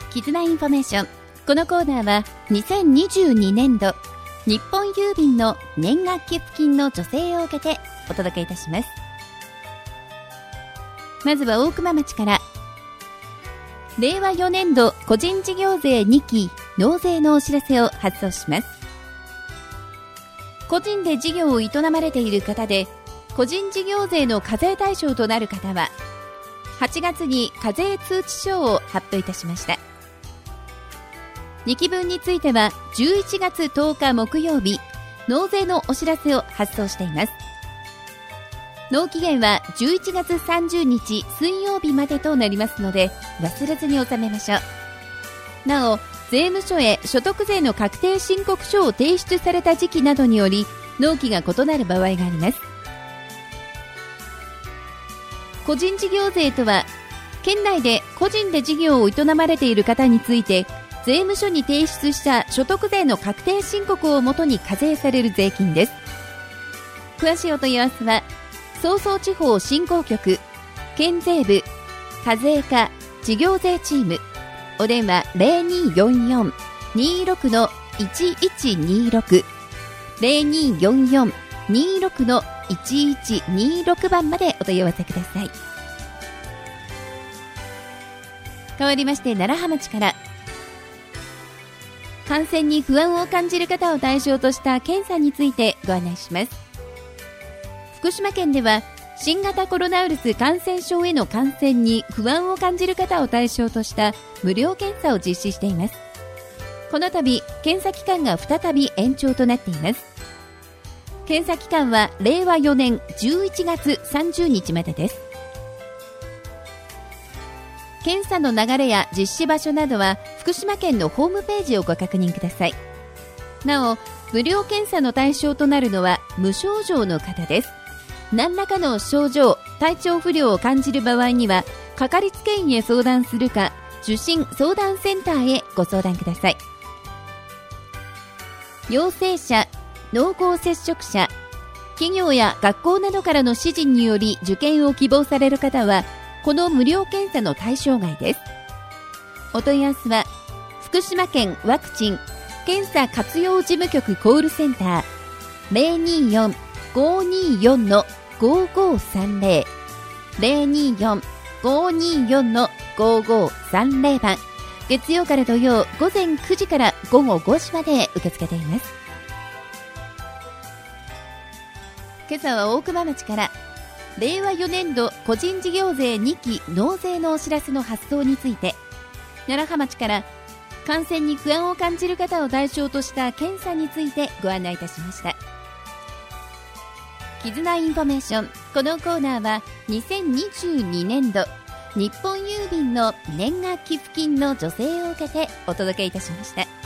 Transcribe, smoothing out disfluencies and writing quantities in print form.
絆インフォメーション。このコーナーは2022年度日本郵便の年額寄付金の助成を受けてお届けいたします。まずは大熊町から、令和4年度個人事業税2期納税のお知らせを発送します。個人で事業を営まれている方で、個人事業税の課税対象となる方は、8月に課税通知書を発表いたしました。2期分については11月10日木曜日、納税のお知らせを発送しています。納期限は11月30日水曜日までとなりますので、忘れずに納めましょう。なお、税務署へ所得税の確定申告書を提出された時期などにより、納期が異なる場合があります。個人事業税とは、県内で個人で事業を営まれている方について、税務署に提出した所得税の確定申告をもとに課税される税金です。詳しいお問い合わせは、総総地方振興局県税部課税課事業税チーム、お電話 0244-26-1126 0244-26-1126 番までお問い合わせください。変わりまして、楢葉町から、感染に不安を感じる方を対象とした検査についてご案内します。福島県では新型コロナウイルス感染症への感染に不安を感じる方を対象とした無料検査を実施しています。この度、検査期間が再び延長となっています。検査期間は令和4年11月30日までです。検査の流れや実施場所などは福島県のホームページをご確認ください。なお、無料検査の対象となるのは無症状の方です。何らかの症状、体調不良を感じる場合には、かかりつけ医へ相談するか、受診相談センターへご相談ください。陽性者、濃厚接触者、企業や学校などからの指示により受験を希望される方は、この無料検査の対象外です。お問い合わせは、福島県ワクチン検査活用事務局コールセンター 024-524-5530 024-524-5530 番、月曜から土曜午前9時から午後5時まで受け付けています。今朝は大熊町から、令和4年度個人事業税2期納税のお知らせの発送について、楢葉町から感染に不安を感じる方を対象とした検査についてご案内いたしました。絆インフォメーション。このコーナーは2022年度日本郵便の年額寄付金の助成を受けてお届けいたしました。